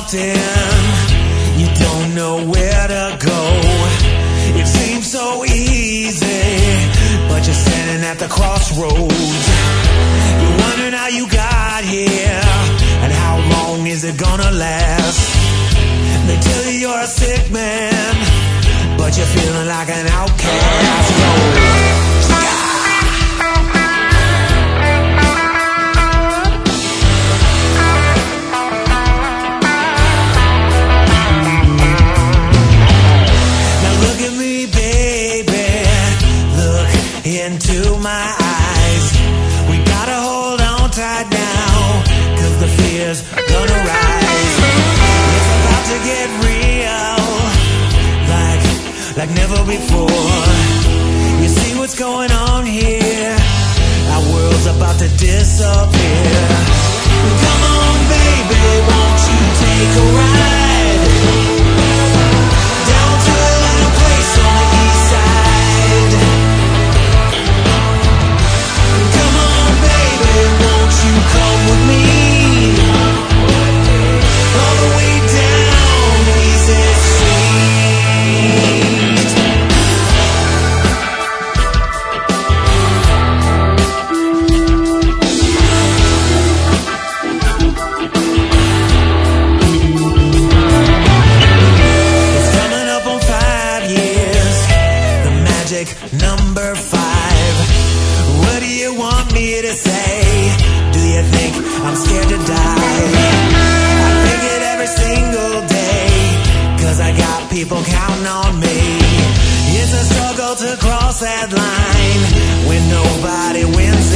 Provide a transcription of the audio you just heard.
often you don't know where to go. It seems so easy, but you're standing at the crossroads. You're wondering how you got here and how long is it gonna last. They tell you you're a sick man, but you're feeling like an outcast. Into my eyes, we gotta hold on tight now, 'cause the fear's gonna rise. It's about to get real, like never before. You see what's going on here? Our world's about to disappear. Come on, baby, won't you take a ride down to a little place on the east side? Won't you come with me all the way down Easy Street? It's coming up on 5 years, the magic number 5. What do you want me to say? Do you think I'm scared to die? I think it every single day, 'cause I got people counting on me. It's a struggle to cross that line when nobody wins